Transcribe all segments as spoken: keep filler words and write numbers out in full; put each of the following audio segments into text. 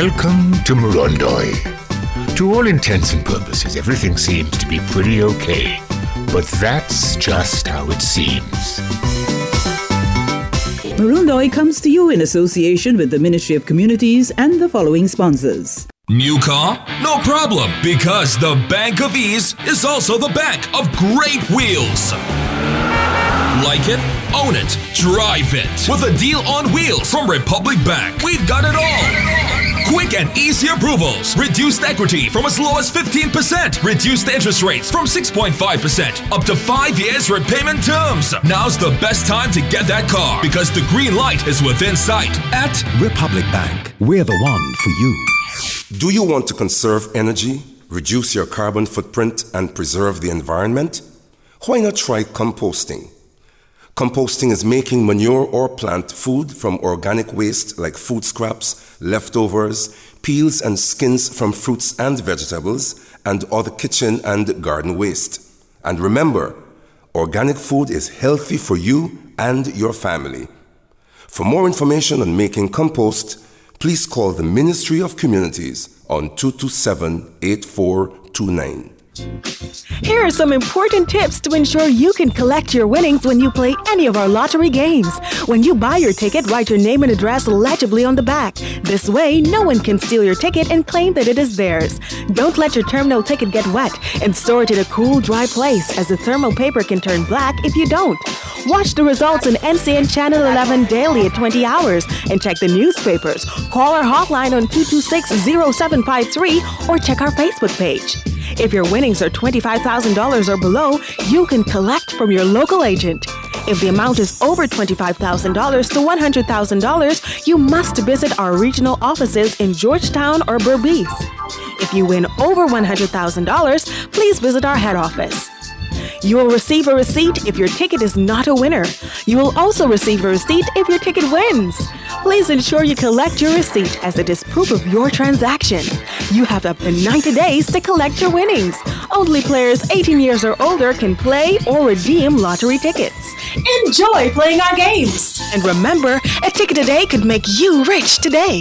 Welcome to Morondoi. To all intents and purposes, everything seems to be pretty okay. But that's just how it seems. Morondoi comes to you in association with the Ministry of Communities and the following sponsors. New car? No problem, because the Bank of Ease is also the bank of great wheels. Like it? Own it. Drive it. With a deal on wheels from Republic Bank. We've got it all. Quick and easy approvals. Reduced equity from as low as fifteen percent. Reduced interest rates from six point five percent. Up to five years repayment terms. Now's the best time to get that car because the green light is within sight. At Republic Bank, we're the one for you. Do you want to conserve energy, reduce your carbon footprint, and preserve the environment? Why not try composting? Composting is making manure or plant food from organic waste like food scraps, leftovers, peels and skins from fruits and vegetables, and other kitchen and garden waste. And remember, organic food is healthy for you and your family. For more information on making compost, please call the Ministry of Communities on two two seven, eight four two nine. Here are some important tips to ensure you can collect your winnings when you play any of our lottery games. When you buy your ticket, write your name and address legibly on the back. This way, no one can steal your ticket and claim that it is theirs. Don't let your terminal ticket get wet and store it in a cool, dry place, as the thermal paper can turn black if you don't. Watch the results on N C N Channel eleven daily at twenty hours and check the newspapers. Call our hotline on two two six, zero seven five three or check our Facebook page. If your winnings are twenty-five thousand dollars or below, you can collect from your local agent. If the amount is over twenty-five thousand dollars to one hundred thousand dollars, you must visit our regional offices in Georgetown or Berbice. If you win over one hundred thousand dollars, please visit our head office. You will receive a receipt if your ticket is not a winner. You will also receive a receipt if your ticket wins. Please ensure you collect your receipt as it is proof of your transaction. You have up to ninety days to collect your winnings. Only players eighteen years or older can play or redeem lottery tickets. Enjoy playing our games. And remember, a ticket a day could make you rich today.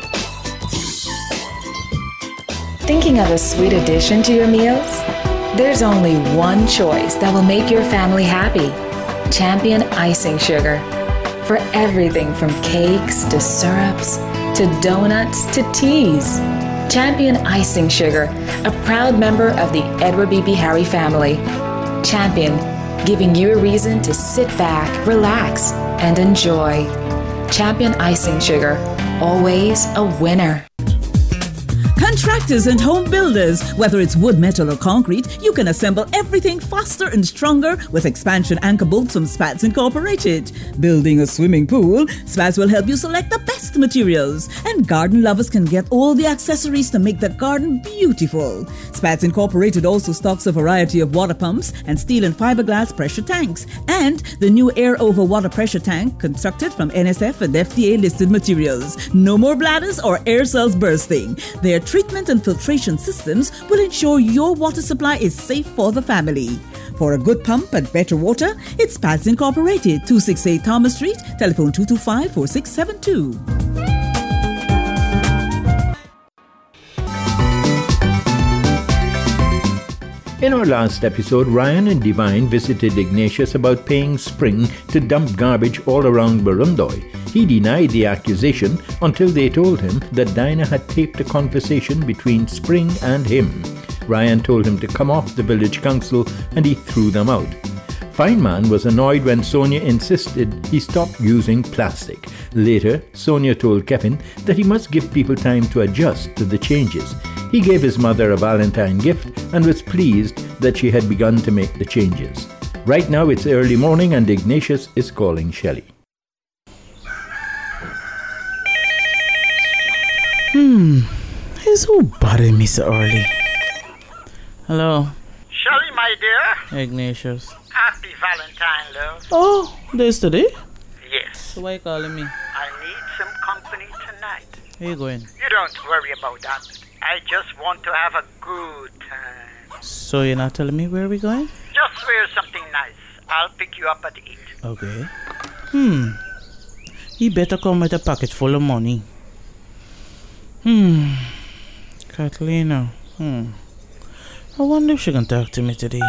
Thinking of a sweet addition to your meals? There's only one choice that will make your family happy. Champion Icing Sugar. For everything from cakes to syrups to donuts to teas. Champion Icing Sugar, a proud member of the Edward B B Harry family. Champion, giving you a reason to sit back, relax, and enjoy. Champion Icing Sugar, always a winner. Contractors and home builders, whether it's wood, metal or concrete, you can assemble everything faster and stronger with expansion anchor bolts from Spats Incorporated. Building a swimming pool, Spats will help you select the best materials. And garden lovers can get all the accessories to make that garden beautiful. Spats Incorporated also stocks a variety of water pumps and steel and fiberglass pressure tanks. And the new Air Over Water Pressure Tank constructed from N S F and F D A listed materials. No more bladders or air cells bursting. Their treatment and filtration systems will ensure your water supply is safe for the family. For a good pump and better water, it's Spats Incorporated, two sixty-eight Thomas Street, telephone two two five, four six seven two. In our last episode, Ryan and Divine visited Ignatius about paying Spring to dump garbage all around Morondoi. He denied the accusation until they told him that Dinah had taped a conversation between Spring and him. Ryan told him to come off the village council and he threw them out. Feynman was annoyed when Sonia insisted he stop using plastic. Later, Sonia told Kevin that he must give people time to adjust to the changes. He gave his mother a Valentine gift and was pleased that she had begun to make the changes. Right now it's early morning and Ignatius is calling Shelley. Hmm, is who bothering me so early? Hello? Shelley, my dear. Ignatius. Happy Valentine, love. Oh, this today? Yes. So why you calling me? I need some company tonight. Where you going? You don't worry about that. I just want to have a good time. So you're not telling me where we going? Just wear something nice. I'll pick you up at eight. Okay. Hmm. You better come with a pocket full of money. Hmm. Catalina. Hmm. I wonder if she can talk to me today.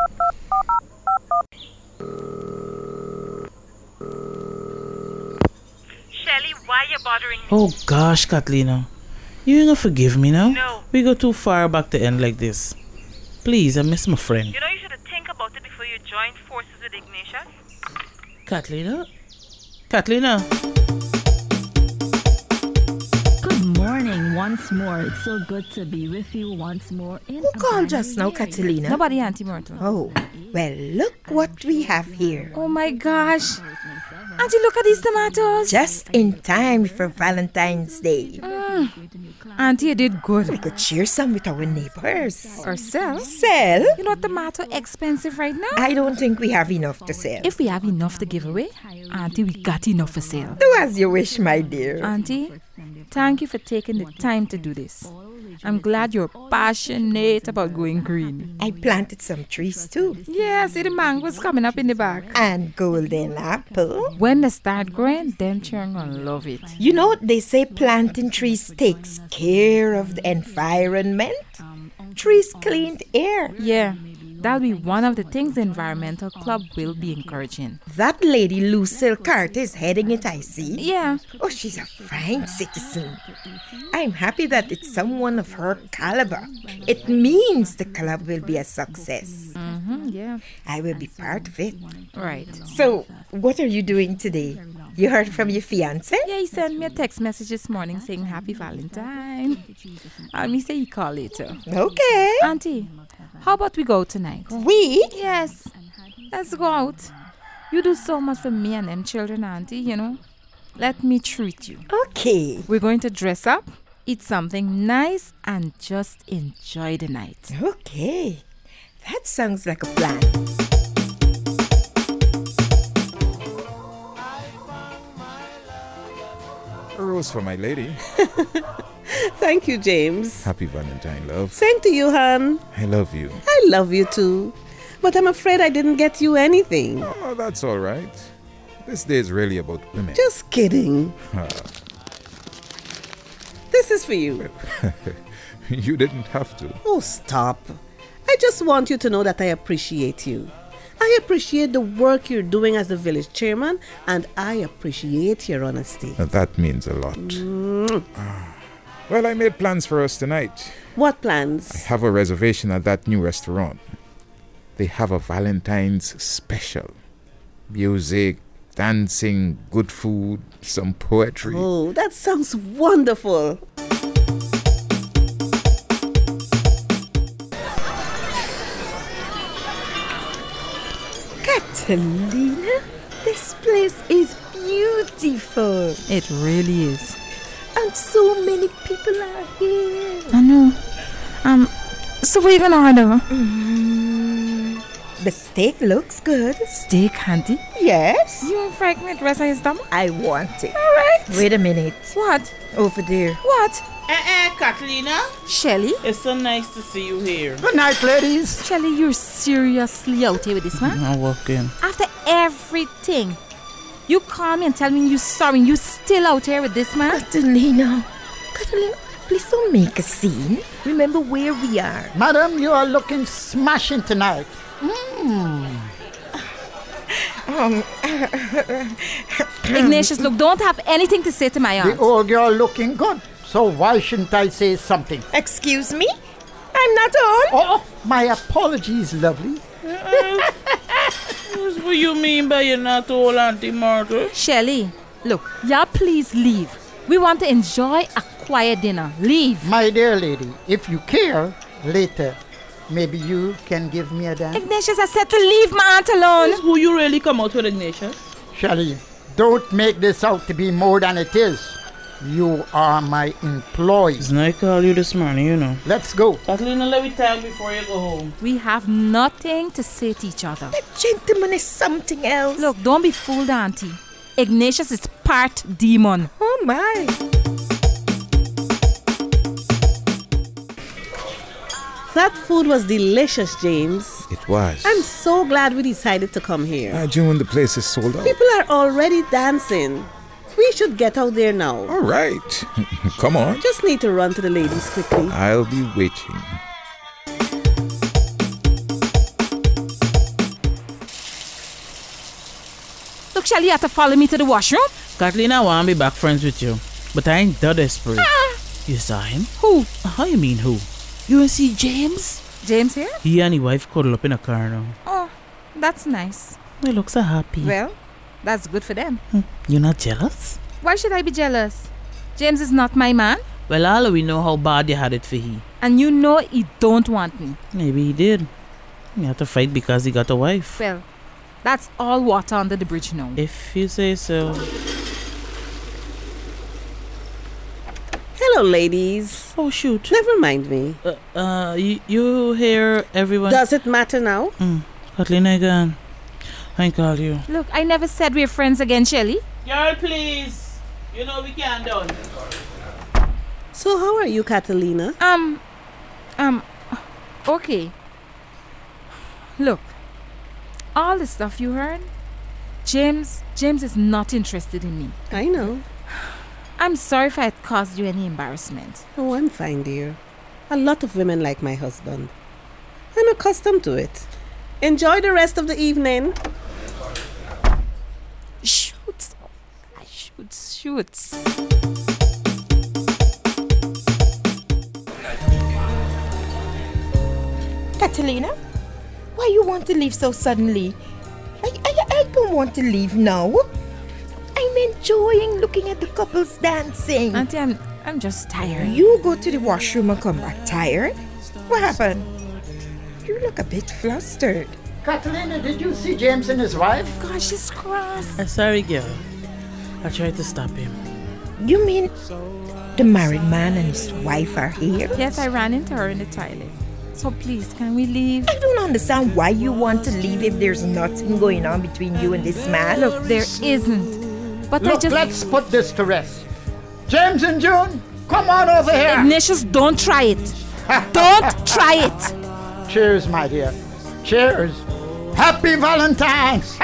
Shelly, why you bothering me? Oh gosh, Catalina. You ain't gonna forgive me now? No. We go too far back to end like this. Please, I miss my friend. You know you should think about it before you join forces with Ignatius. Catalina? Catalina? Good morning once more. It's so good to be with you once more. In Who called just now, Catalina? Nobody, Auntie Myrtle. Oh, well, look what we have here. Oh my gosh. Auntie, look at these tomatoes. Just in time for Valentine's Day. Mm. Auntie, you did good. We could share some with our neighbors. Or sell. Sell? You know, tomato expensive right now. I don't think we have enough to sell. If we have enough to give away, Auntie, we got enough for sale. Do as you wish, my dear. Auntie, thank you for taking the time to do this. I'm glad you're passionate about going green. I planted some trees too. Yeah, see the mangoes coming up in the back. And golden apple. When they start growing, them children gonna love it. You know, they say planting trees takes care of the environment. Trees clean air. Yeah, that'll be one of the things the environmental club will be encouraging. That lady Lucille Carter is heading it, I see. Yeah. Oh, she's a fine citizen. I'm happy that it's someone of her caliber. It means the club will be a success. Mm-hmm, yeah. I will be part of it. Right. So, what are you doing today? You heard from your fiancé? Yeah, he sent me a text message this morning saying Happy Valentine. And me say he call later. Okay. Auntie, how about we go tonight? We? Yes. Let's go out. You do so much for me and them children, Auntie, you know. Let me treat you. Okay. We're going to dress up, eat something nice, and just enjoy the night. Okay. That sounds like a plan. A rose for my lady. Thank you, James. Happy Valentine, love. Same to you, hon. I love you. I love you too. But I'm afraid I didn't get you anything. Oh, that's all right. This day is really about women. Just kidding. Ah. This is for you. You didn't have to. Oh, stop. I just want you to know that I appreciate you. I appreciate the work you're doing as the village chairman, and I appreciate your honesty. That means a lot. Mm. Ah. Well, I made plans for us tonight. What plans? I have a reservation at that new restaurant. They have a Valentine's special. Music, dancing, good food, some poetry. Oh, that sounds wonderful. Catalina, this place is beautiful. It really is. And so many people are here. I know. Um, so what are you gonna order? Mm, the steak looks good. Steak, Auntie? Yes. You want fried meat rest of your stomach? I want it. All right. Wait a minute. What? Over there. What? Eh, eh, Catalina? Shelly? It's so nice to see you here. Good night, ladies. Shelly, you're seriously out here with this man? I walk in. After everything, you call me and tell me you're sorry, you still out here with this man? Catalina, Catalina, please don't make a scene. Remember where we are. Madam, you are looking smashing tonight. Mm. Um, Ignatius, look, don't have anything to say to my aunt. The old girl looking good. So why shouldn't I say something? Excuse me? I'm not old. Oh, my apologies, lovely. What do you mean by you're not old, Auntie Myrtle? Shelly, look, y'all please leave. We want to enjoy a quiet dinner. Leave. My dear lady, if you care, later, maybe you can give me a dance. Ignatius, I said to leave my aunt alone. Is who you really come out with, Ignatius? Shelly, don't make this out to be more than it is. You are my employee. It's nice to call you this morning, you know. Let's go. Catalina, let me talk before you go home. We have nothing to say to each other. That gentleman is something else. Look, don't be fooled, Auntie. Ignatius is part demon. Oh, my. That food was delicious, James. It was. I'm so glad we decided to come here. Ah, June, the place is sold out. People are already dancing. We should get out there now. All right. Come on. Just need to run to the ladies quickly. I'll be waiting. Look, Shelly, you have to follow me to the washroom. Kathleen, I want to be back friends with you. But I ain't that desperate. Ah. You saw him? Who? How you mean who? You want to see James? James here? He and his wife cuddle up in a car now. Oh, that's nice. They look so happy. Well, that's good for them. Hmm. You're not jealous? Why should I be jealous? James is not my man. Well, all we know how bad you had it for he. And you know he don't want me. Maybe he did. He had to fight because he got a wife. Well, that's all water under the bridge now. If you say so. Hello, ladies. Oh, shoot. Never mind me. Uh, uh you, you hear everyone... Does it matter now? Mm. Kathleen again. I call you. Look, I never said we're friends again, Shelly. Girl, please. You know we can't done. So how are you, Catalina? Um, um, okay. Look, all the stuff you heard, James, James is not interested in me. I know. I'm sorry if I had caused you any embarrassment. Oh, I'm fine, dear. A lot of women like my husband. I'm accustomed to it. Enjoy the rest of the evening. Shoots. Shoots, shoots. Catalina, why you want to leave so suddenly? I, I, I don't want to leave now. I'm enjoying looking at the couples dancing. Auntie, I'm, I'm just tired. You go to the washroom and come back tired? What happened? You look a bit flustered. Catalina, did you see James and his wife? Gosh, she's cross. I'm sorry, girl. I tried to stop him. You mean the married man and his wife are here? Yes, I ran into her in the toilet. So please, can we leave? I don't understand why you want to leave if there's nothing going on between you and this man. Look, there isn't. But Look, I just... let's put this to rest. James and June, come on over here. Ignatius, don't try it. Don't try it. Cheers, my dear. Cheers. Happy Valentine's.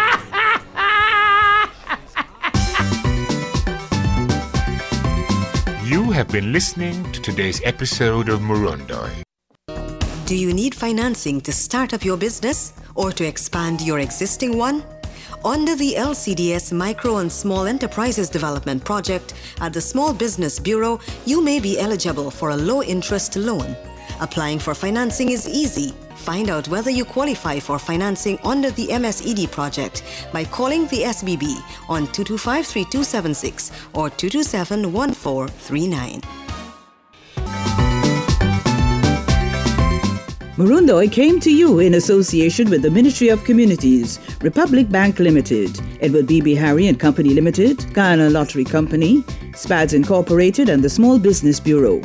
You have been listening to today's episode of Murundoi. Do you need financing to start up your business or to expand your existing one? Under the L C D S Micro and Small Enterprises Development Project at the Small Business Bureau, you may be eligible for a low-interest loan. Applying for financing is easy. Find out whether you qualify for financing under the M S E D project by calling the S B B on two two five, three two seven six or two two seven, one four three nine. Murundoi came to you in association with the Ministry of Communities, Republic Bank Limited, Edward B B Harry and Company Limited, Guyana Lottery Company, Spads Incorporated and the Small Business Bureau.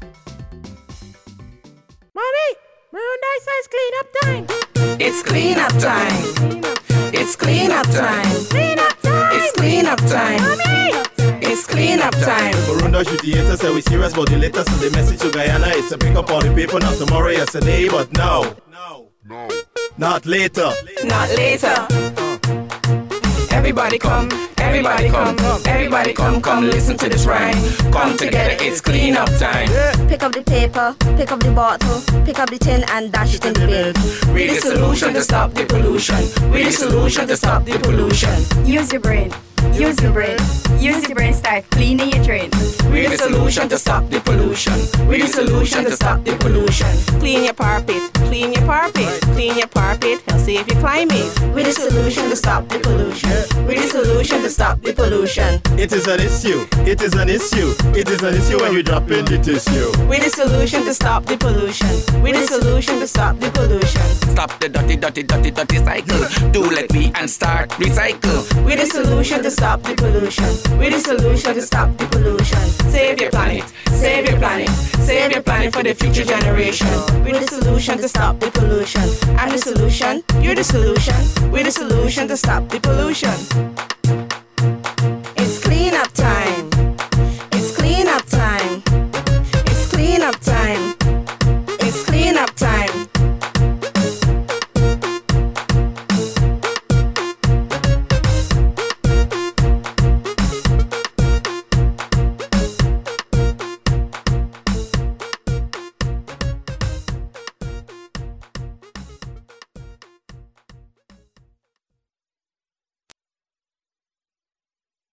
Mommy, Murundoi says clean up time. It's clean up time. It's clean up time. Clean up time. It's clean up time. Mommy. It's clean up time. Murundoi should theater say we serious about the latest and the message to Guyana is to pick up all the paper not tomorrow, yesterday, but now. No. No. Not later. Not later. Everybody come, everybody come, everybody come, come listen to this rhyme. Come together, it's clean up time. Pick up the paper, pick up the bottle, pick up the tin and dash it in the bin. Read the solution to stop the pollution. Read the solution to stop the pollution. Use your brain. Use your brain. Use your brain, start cleaning your drain. Read the solution to stop the pollution. Read the solution to stop the pollution. Clean your carpet, clean your carpet, clean your carpet, help save your climate. Read the solution to stop the pollution. Read the solution to stop the pollution. It is an issue, it is an issue, it is an issue when you drop in the tissue. Read the solution to stop the pollution. Read the solution to stop the pollution. Stop the dirty, dirty, dirty, dirty cycle. Do like me and start recycle. Read the solution to stop the pollution. Read the solution to stop the pollution. Save your planet, save your planet, save your planet for the future generation. Read the solution to stop the pollution. I'm the solution, you're the solution. We're the solution to stop the pollution.